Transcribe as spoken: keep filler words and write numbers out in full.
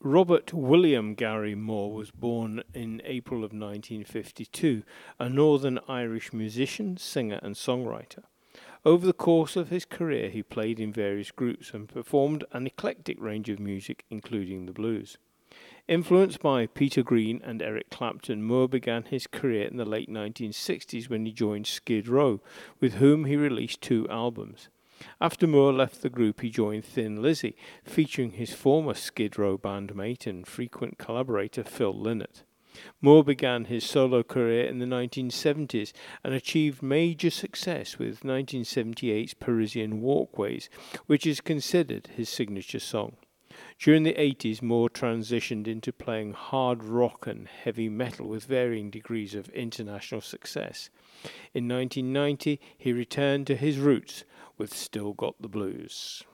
Robert William Gary Moore was born in April of nineteen fifty-two, a Northern Irish musician, singer, and songwriter. Over the course of his career, he played in various groups and performed an eclectic range of music, including the blues. Influenced by Peter Green and Eric Clapton, Moore began his career in the late nineteen sixties when he joined Skid Row, with whom he released two albums. After Moore left the group, he joined Thin Lizzy, featuring his former Skid Row bandmate and frequent collaborator Phil Lynott. Moore began his solo career in the nineteen seventies and achieved major success with nineteen seventy-eight's Parisian Walkways, which is considered his signature song. During the eighties, Moore transitioned into playing hard rock and heavy metal with varying degrees of international success. In nineteen ninety, he returned to his roots with Still Got the Blues.